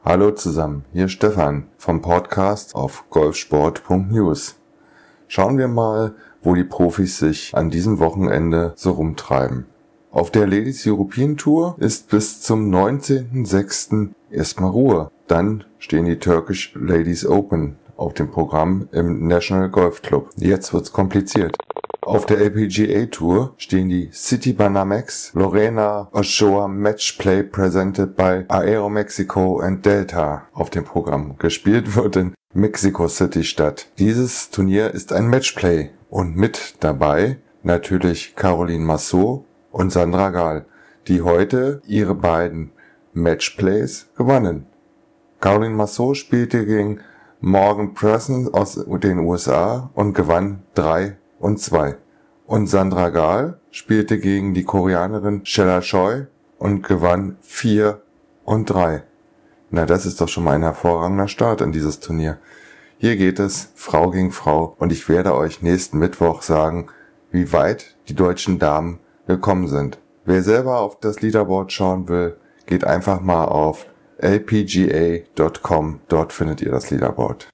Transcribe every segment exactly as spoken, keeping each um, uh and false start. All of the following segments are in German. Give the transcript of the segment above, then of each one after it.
Hallo zusammen, hier Stefan vom Podcast auf golfsport punkt news. Schauen wir mal, wo die Profis sich an diesem Wochenende so rumtreiben. Auf der Ladies European Tour ist bis zum neunzehnten sechsten erstmal Ruhe. Dann stehen die Turkish Ladies Open auf dem Programm im National Golf Club. Jetzt wird's kompliziert. Auf der L P G A Tour stehen die Citibanamex Lorena Ochoa Matchplay presented by Aeromexico and Delta auf dem Programm. Gespielt wird in Mexico City statt. Dieses Turnier ist ein Matchplay und mit dabei natürlich Caroline Massot und Sandra Gahl, die heute ihre beiden Matchplays gewannen. Caroline Massot spielte gegen Morgan Preston aus den U S A und gewann drei und zwei. Und Sandra Gahl spielte gegen die Koreanerin Shella Choi und gewann vier und drei. Na, das ist doch schon mal ein hervorragender Start in dieses Turnier. Hier geht es Frau gegen Frau und ich werde euch nächsten Mittwoch sagen, wie weit die deutschen Damen gekommen sind. Wer selber auf das Leaderboard schauen will, geht einfach mal auf L P G A Punkt com. Dort findet ihr das Leaderboard.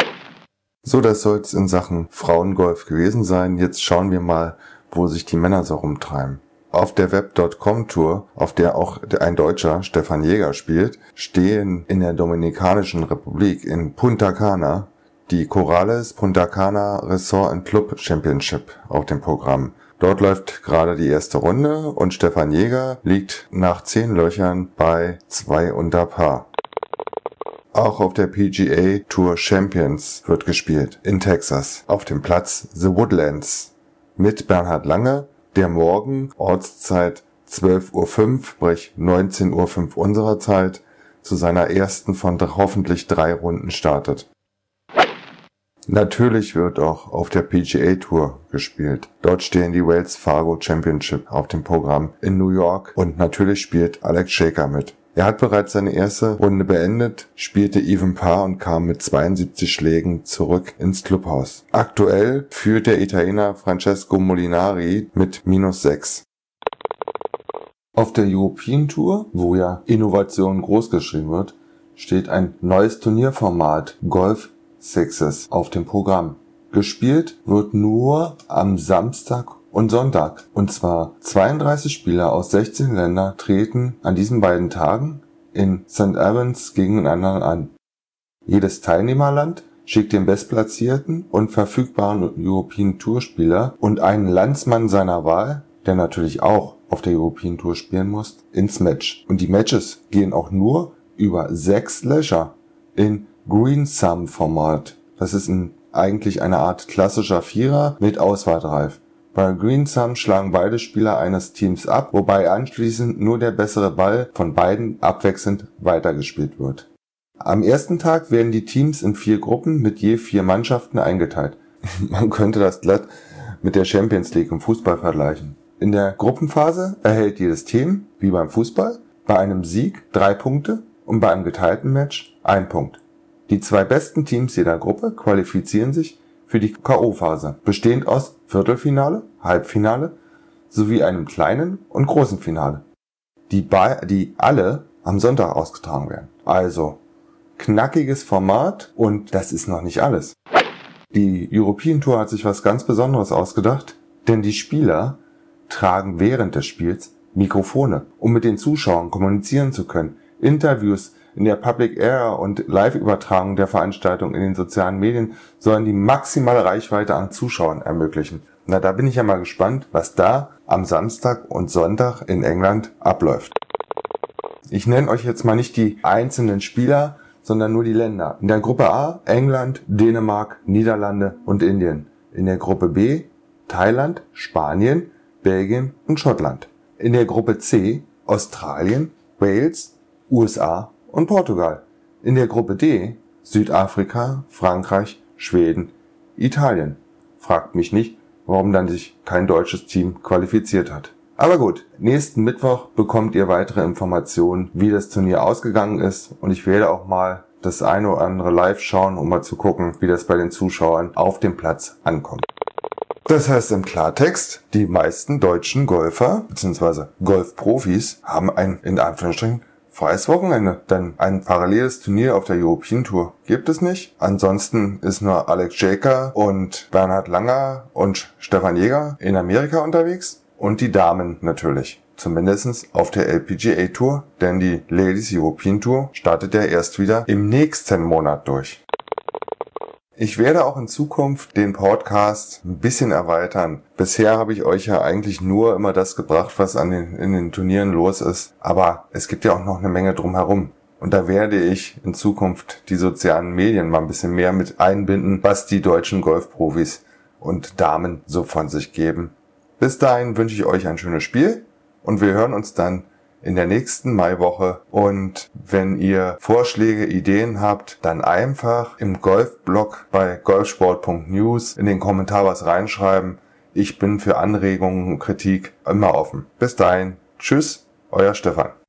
So, das soll's in Sachen Frauengolf gewesen sein. Jetzt schauen wir mal, wo sich die Männer so rumtreiben. Auf der Web Punkt com Tour, auf der auch ein Deutscher, Stefan Jäger, spielt, stehen in der Dominikanischen Republik in Punta Cana die Corales Punta Cana Resort and Club Championship auf dem Programm. Dort läuft gerade die erste Runde und Stefan Jäger liegt nach zehn Löchern bei zwei unter Par. Auch auf der P G A Tour Champions wird gespielt, in Texas, auf dem Platz The Woodlands, mit Bernhard Lange, der morgen Ortszeit zwölf Uhr fünf, sprich neunzehn Uhr fünf unserer Zeit, zu seiner ersten von hoffentlich drei Runden startet. Natürlich wird auch auf der P G A Tour gespielt. Dort stehen die Wells Fargo Championship auf dem Programm in New York und natürlich spielt Alex Shaker mit. Er hat bereits seine erste Runde beendet, spielte Even Par und kam mit zweiundsiebzig Schlägen zurück ins Clubhaus. Aktuell führt der Italiener Francesco Molinari mit minus sechs. Auf der European Tour, wo ja Innovation großgeschrieben wird, steht ein neues Turnierformat Golf Sixes auf dem Programm. Gespielt wird nur am Samstag und Sonntag. Und zwar zweiunddreißig Spieler aus sechzehn Ländern treten an diesen beiden Tagen in Saint Albans gegeneinander an. Jedes Teilnehmerland schickt den bestplatzierten und verfügbaren European Tour Spieler und einen Landsmann seiner Wahl, der natürlich auch auf der European Tour spielen muss, ins Match. Und die Matches gehen auch nur über sechs Löcher in Greensome-Format. Das ist ein, eigentlich eine Art klassischer Vierer mit Auswahlreif. Bei Greensome schlagen beide Spieler eines Teams ab, wobei anschließend nur der bessere Ball von beiden abwechselnd weitergespielt wird. Am ersten Tag werden die Teams in vier Gruppen mit je vier Mannschaften eingeteilt. Man könnte das glatt mit der Champions League im Fußball vergleichen. In der Gruppenphase erhält jedes Team, wie beim Fußball, bei einem Sieg drei Punkte und bei einem geteilten Match ein Punkt. Die zwei besten Teams jeder Gruppe qualifizieren sich für die K O-Phase, bestehend aus Viertelfinale, Halbfinale sowie einem kleinen und großen Finale, die, bei, die alle am Sonntag ausgetragen werden. Also knackiges Format und das ist noch nicht alles. Die European Tour hat sich was ganz Besonderes ausgedacht, denn die Spieler tragen während des Spiels Mikrofone, um mit den Zuschauern kommunizieren zu können. Interviews in der Public Air und Live-Übertragung der Veranstaltung in den sozialen Medien sollen die maximale Reichweite an Zuschauern ermöglichen. Na, da bin ich ja mal gespannt, was da am Samstag und Sonntag in England abläuft. Ich nenne euch jetzt mal nicht die einzelnen Spieler, sondern nur die Länder. In der Gruppe A England, Dänemark, Niederlande und Indien. In der Gruppe B Thailand, Spanien, Belgien und Schottland. In der Gruppe C Australien, Wales, U S A und Portugal. In der Gruppe D Südafrika, Frankreich, Schweden, Italien. Fragt mich nicht, warum dann sich kein deutsches Team qualifiziert hat. Aber gut, nächsten Mittwoch bekommt ihr weitere Informationen, wie das Turnier ausgegangen ist und ich werde auch mal das eine oder andere live schauen, um mal zu gucken, wie das bei den Zuschauern auf dem Platz ankommt. Das heißt im Klartext, die meisten deutschen Golfer bzw. Golfprofis haben ein in Anführungsstrichen freies Wochenende, denn ein paralleles Turnier auf der European Tour gibt es nicht. Ansonsten ist nur Alex Jaeger und Bernhard Langer und Stefan Jäger in Amerika unterwegs und die Damen natürlich. Zumindest auf der L P G A Tour, denn die Ladies European Tour startet ja erst wieder im nächsten Monat durch. Ich werde auch in Zukunft den Podcast ein bisschen erweitern. Bisher habe ich euch ja eigentlich nur immer das gebracht, was an den, in den Turnieren los ist. Aber es gibt ja auch noch eine Menge drumherum. Und da werde ich in Zukunft die sozialen Medien mal ein bisschen mehr mit einbinden, was die deutschen Golfprofis und Damen so von sich geben. Bis dahin wünsche ich euch ein schönes Spiel und wir hören uns dann in der nächsten Maiwoche. Und wenn ihr Vorschläge, Ideen habt, dann einfach im Golfblog bei golfsport punkt news in den Kommentar was reinschreiben. Ich bin für Anregungen und Kritik immer offen. Bis dahin. Tschüss, euer Stefan.